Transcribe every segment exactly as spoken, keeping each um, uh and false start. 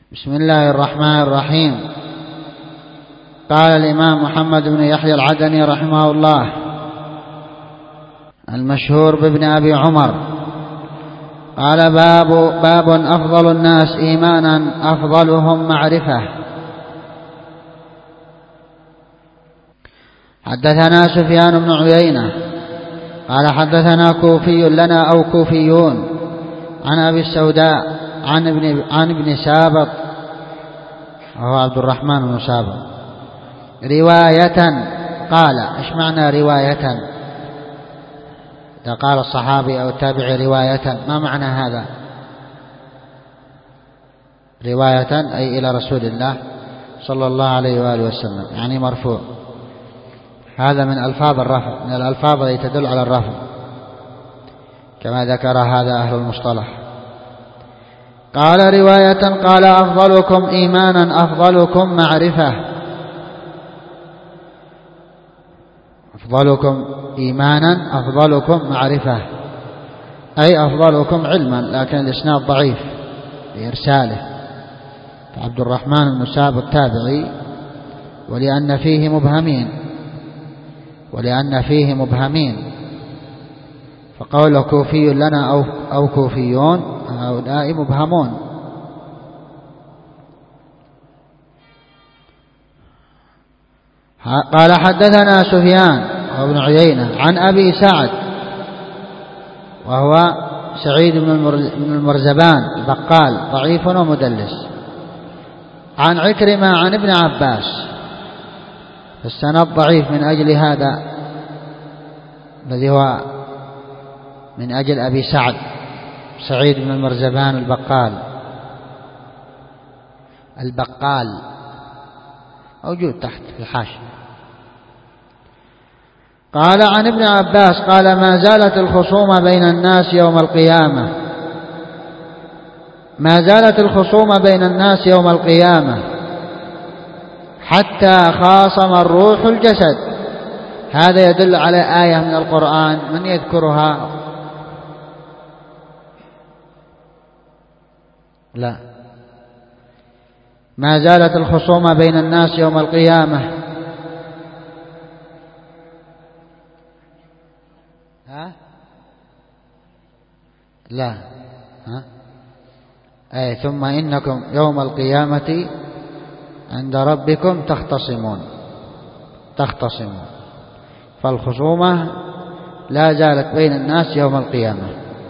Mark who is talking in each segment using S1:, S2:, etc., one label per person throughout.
S1: بسم الله الرحمن الرحيم. قال الإمام محمد بن يحيى العدني رحمه الله المشهور بابن أبي عمر، قال باب باب أفضل الناس إيمانا أفضلهم معرفة. حدثنا سفيان بن عيينة قال حدثنا كوفي لنا أو كوفيون عن أبي السوداء عن ابن, عن ابن سابط وهو عبد الرحمن بن سابط رواية. قال إيش معنى رواية؟ إذا قال الصحابي أو التابعي رواية ما معنى هذا؟ رواية أي إلى رسول الله صلى الله عليه وآله وسلم، يعني مرفوع. هذا من ألفاظ الرفع، من الألفاظ التي تدل على الرفع كما ذكر هذا أهل المصطلح. قال رواية قال أفضلكم إيمانا أفضلكم معرفة. أفضلكم إيمانا أفضلكم معرفة أي أفضلكم علما، لكن الإسناد ضعيف بإرساله. عبد الرحمن بن سابط التابعي، ولأن فيه مبهمين ولأن فيه مبهمين فقوله كوفي لنا أو, أو كوفيون هؤلاء مبهمون. قال حدثنا سفيان وابن عيينة عن أبي سعد وهو سعيد بن المرزبان البقال ضعيف ومدلس، عن عكرمة عن ابن عباس. السند ضعيف من أجل هذا الذي هو من أجل أبي سعد سعيد بن المرزبان البقال البقال موجود تحت في الحاشية. قال عن ابن عباس قال ما زالت الخصومة بين الناس يوم القيامة ما زالت الخصومة بين الناس يوم القيامة حتى خاصم الروح الجسد. هذا يدل على آية من القرآن، من يذكرها؟ لا. ما زالت الخصومة بين الناس يوم القيامة ها؟ لا ها؟ أي ثم إنكم يوم القيامة عند ربكم تختصمون تختصمون فالخصومة لا زالت بين الناس يوم القيامة،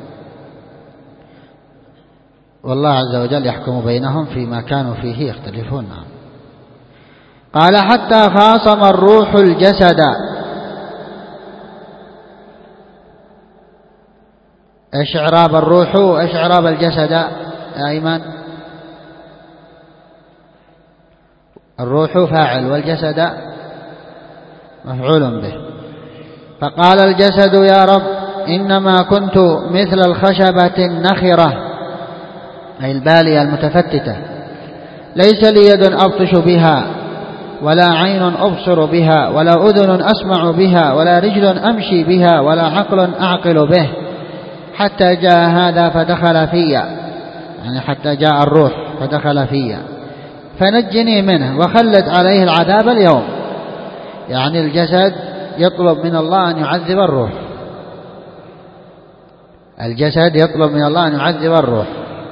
S1: والله عز وجل يحكم بينهم فيما كانوا فيه يختلفون. قال حتى خاصم الروح الجسد. ايش اعراب الروح وايش اعراب الجسد يا ايمان؟ الروح فاعل والجسد مفعول به. فقال الجسد يا رب إنما كنت مثل الخشبة النخرة أي البالية المتفتتة، ليس لي يد أبطش بها ولا عين أبصر بها ولا أذن أسمع بها ولا رجل أمشي بها ولا عقل أعقل به، حتى جاء هذا فدخل فيا، يعني حتى جاء الروح فدخل فيا، فنجني منه وخلد عليه العذاب اليوم. يعني الجسد يطلب من الله أن يعذب الروح، الجسد يطلب من الله أن يعذب الروح.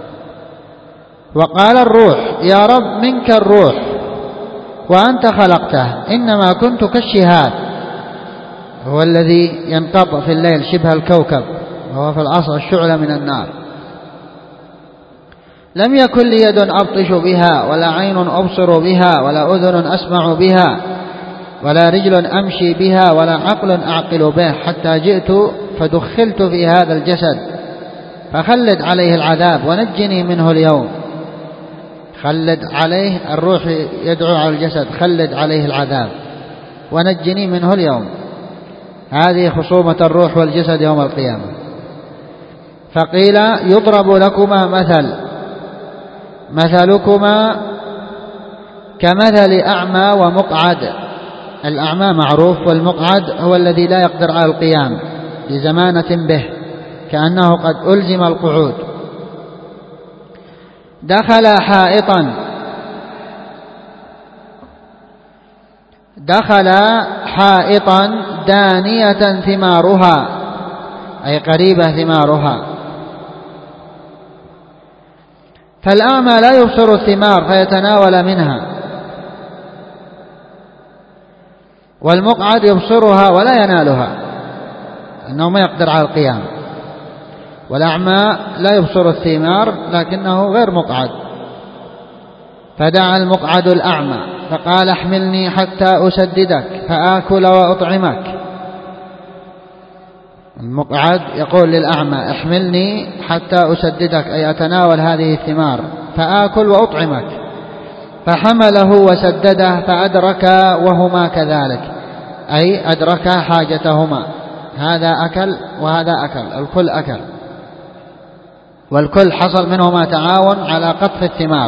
S1: وقال الروح يا رب منك الروح وأنت خلقته، إنما كنت كالشهاب، هو الذي ينقض في الليل شبه الكوكب وهو في الأصل الشعلة من النار. لم يكن لي يد أبطش بها ولا عين أبصر بها ولا أذن أسمع بها ولا رجل أمشي بها ولا عقل أعقل به، حتى جئت فدخلت في هذا الجسد فخلد عليه العذاب ونجني منه اليوم. خلد عليه، الروح يدعو على الجسد خلد عليه العذاب ونجني منه اليوم. هذه خصومة الروح والجسد يوم القيامة. فقيل يضرب لكما مثل مثلكما كمثل أعمى ومقعد. الأعمى معروف، والمقعد هو الذي لا يقدر على القيام لزمانة به كأنه قد ألزم القعود. دخل حائطا دخل حائطا دانية ثمارها أي قريبة ثمارها. فالأعمى لا يبصر الثمار فيتناول منها، والمقعد يبصرها ولا ينالها أنه ما يقدر على القيام. والأعمى لا يبصر الثمار لكنه غير مقعد. فدعا المقعد الأعمى فقال احملني حتى أسددك فآكل وأطعمك. المقعد يقول للأعمى احملني حتى أسددك أي أتناول هذه الثمار فآكل وأطعمك. فحمله وسدده فأدرك وهما كذلك، أي أدرك حاجتهما، هذا أكل وهذا أكل، الكل أكل، والكل حصل منهما تعاون على قطف الثمار.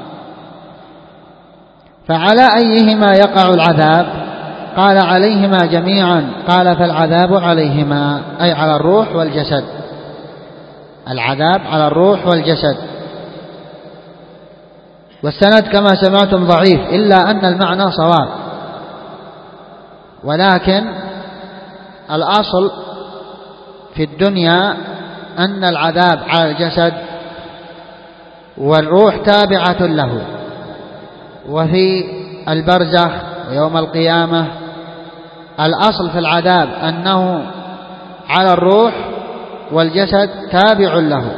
S1: فعلى أيهما يقع العذاب؟ قال عليهما جميعا. قال فالعذاب عليهما أي على الروح والجسد، العذاب على الروح والجسد. والسند كما سمعتم ضعيف، إلا أن المعنى صواب، ولكن الأصل في الدنيا أن العذاب على الجسد والروح تابعة له، وفي البرزخ ويوم القيامة الأصل في العذاب أنه على الروح والجسد تابع له.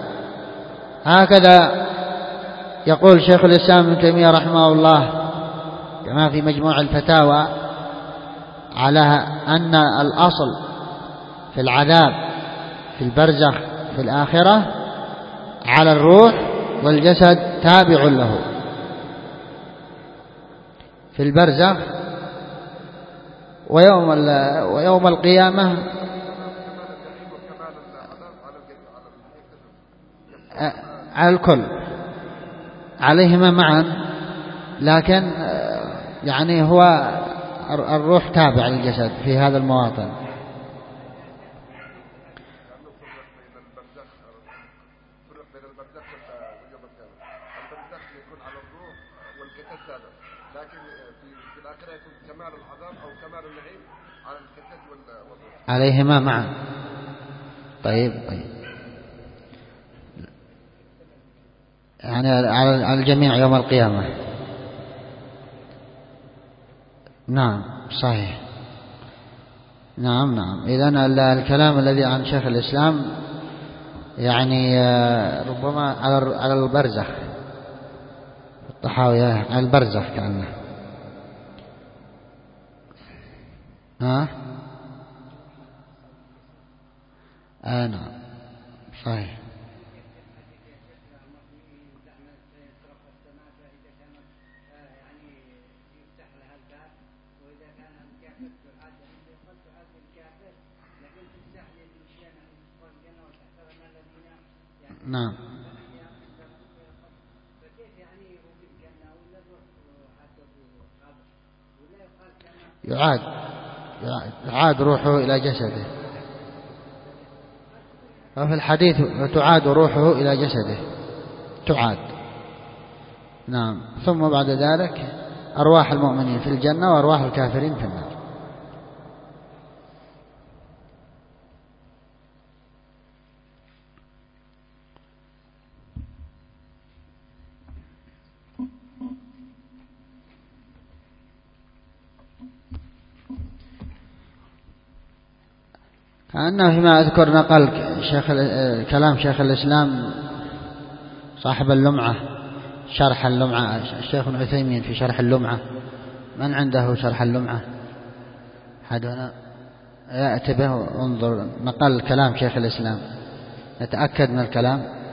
S1: هكذا يقول شيخ الإسلام ابن تيمية رحمه الله كما في مجموع الفتاوى على أن الأصل في العذاب في البرزخ في الآخرة على الروح والجسد تابع له. في البرزخ ويوم ويوم القيامة على الكل، عليهما معا، لكن يعني هو الروح تابع للجسد في هذا المواطن. عليهما معا. طيب طيب يعني على الجميع يوم القيامة. نعم صحيح. نعم نعم. إذن الكلام الذي عن شيخ الإسلام يعني ربما على البرزخ، الطحاوية على البرزخ كأنه. ها آه نعم صحيح. نعم يعاد يعاد روحه إلى جسده، وفي الحديث تعاد روحه إلى جسده، تعاد. نعم. ثم بعد ذلك أرواح المؤمنين في الجنة وأرواح الكافرين في النار. كأنه فيما أذكر نقل شيخ كلام شيخ الإسلام صاحب اللمعة، شرح اللمعة، الشيخ ابن عثيمين في شرح اللمعة. من عنده شرح اللمعة؟ أحد هنا يأتي به انظر، نقل كلام شيخ الإسلام، نتأكد من الكلام.